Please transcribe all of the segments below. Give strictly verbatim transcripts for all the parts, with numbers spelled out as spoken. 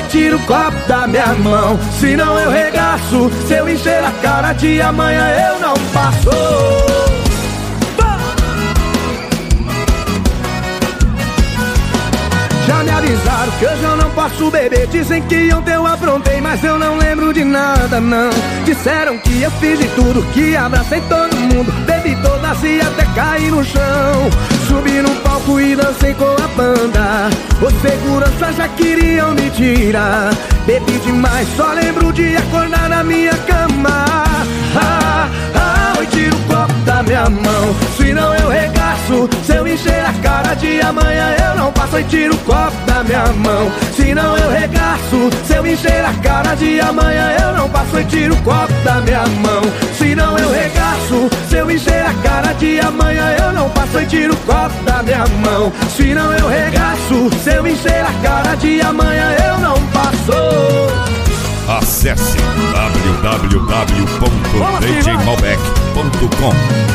tira o copo da minha mão, senão eu regaço. Se eu encher a cara de amanhã eu não passo. Já me avisaram que hoje eu não posso beber. Dizem que ontem eu aprontei, mas eu não lembro de nada, não. Disseram que eu fiz de tudo, que abracei todo mundo, bebi todas e até caí no chão. Subi no palco e dancei com a banda, os seguranças já queriam me tirar. Bebi demais, só lembro de acordar na minha cama. Ah, ah, oi, tira o copo da minha mão, senão eu regaço. Se eu encher a cara de amanhã eu não passo. Oi, tira o copo da minha mão, senão eu regaço. Se eu encher a cara de amanhã eu não passo. Oi, tira o copo da minha mão, senão eu regaço. Se eu encher a cara de amanhã eu não passo. Oi, tira o copo da minha mão, senão eu regaço. Se eu encher a cara de amanhã eu não passo. Acesse w w w ponto d j malbec ponto com.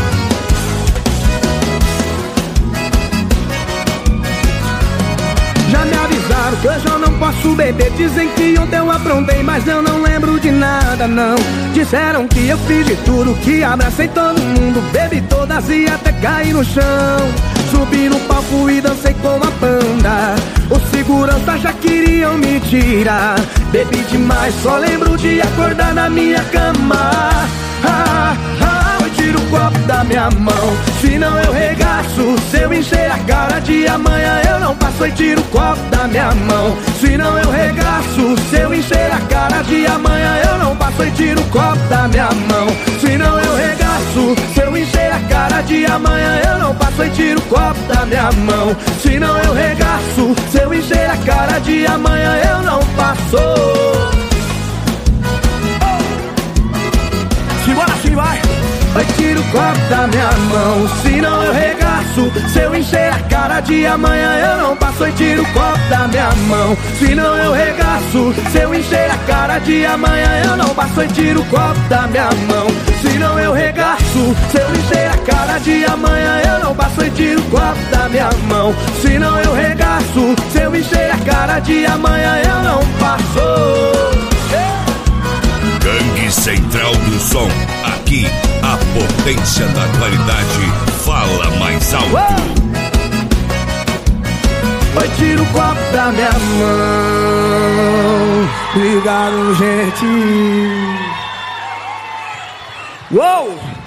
Já me avisaram que hoje eu não posso beber. Dizem que ontem eu aprontei, mas eu não lembro de nada, não. Disseram que eu fiz de tudo, que abracei todo mundo, bebi todas e até caí no chão. Subi no palco e dancei com a banda, os seguranças já queriam me tirar. Bebi demais, só lembro de acordar na minha cama. Ah, ah, eu tiro o copo da minha mão, senão eu regaço. Se eu encher a cara de amanhã eu não passo. E tiro o copo da minha mão, senão eu regaço. Se eu encher a cara de amanhã eu não passo. E tiro o copo da minha mão, senão eu regaço. Se eu encher a cara de amanhã eu não passo. E tiro o copo da minha mão, senão eu regaço. Se eu encher a cara de amanhã eu não passo. Simbora assim, vai! Vai, tira o copo da minha mão, senão eu regaço. Se eu encher a cara de amanhã eu não passo. E tiro o copo da minha mão, senão eu regaço. Se eu encher a cara de amanhã eu não passo. E tiro o copo da minha mão, senão eu regaço. Se eu encher a cara de amanhã eu não passo. E tiro o copo da minha mão, senão eu regaço. Se eu encher a cara de amanhã eu não passo. Gangue Central do Som, aqui a potência da qualidade fala mais alto. Oi, tira o copo da minha mão. Obrigado, gente. Uou!